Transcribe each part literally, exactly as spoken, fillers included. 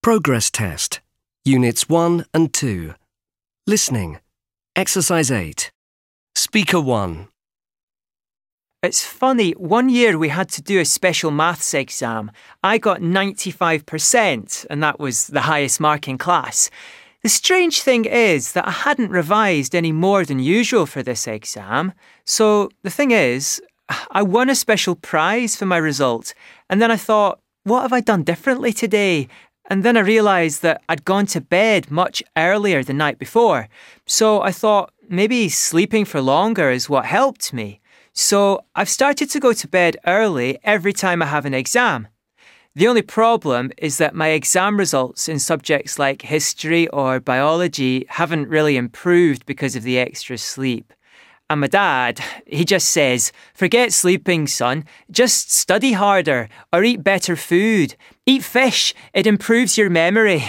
Progress Test, Units one and two. Listening. Exercise eight. Speaker one. It's funny, one year we had to do a special maths exam. I got ninety-five percent, and that was the highest mark in class. The strange thing is that I hadn't revised any more than usual for this exam. So the thing is, I won a special prize for my result. And then I thought, what have I done differently today? And then I realised that I'd gone to bed much earlier the night before. So I thought maybe sleeping for longer is what helped me. So I've started to go to bed early every time I have an exam. The only problem is that my exam results in subjects like history or biology haven't really improved because of the extra sleep. And my dad, he just says, forget sleeping, son. Just study harder or eat better food. Eat fish. It improves your memory.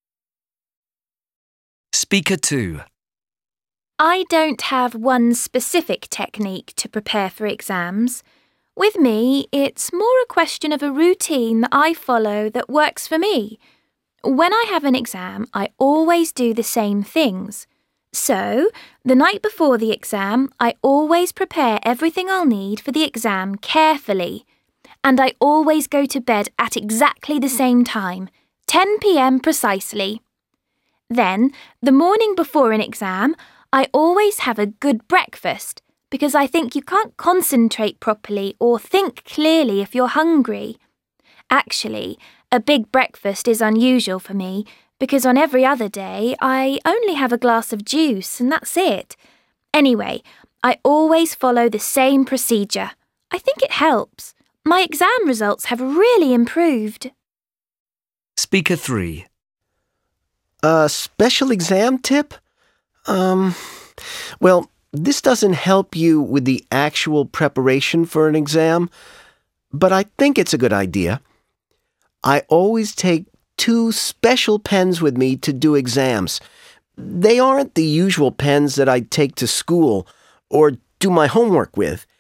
Speaker two. I don't have one specific technique to prepare for exams. With me, it's more a question of a routine that I follow that works for me. When I have an exam, I always do the same things. So, the night before the exam, I always prepare everything I'll need for the exam carefully. And I always go to bed at exactly the same time, ten p m precisely. Then, the morning before an exam, I always have a good breakfast because I think you can't concentrate properly or think clearly if you're hungry. Actually, a big breakfast is unusual for me because on every other day I only have a glass of juice and that's it. Anyway, I always follow the same procedure. I think it helps. My exam results have really improved. Speaker three. A special exam tip? Um, well, this doesn't help you with the actual preparation for an exam, but I think it's a good idea. I always take two special pens with me to do exams. They aren't the usual pens that I take to school or do my homework with.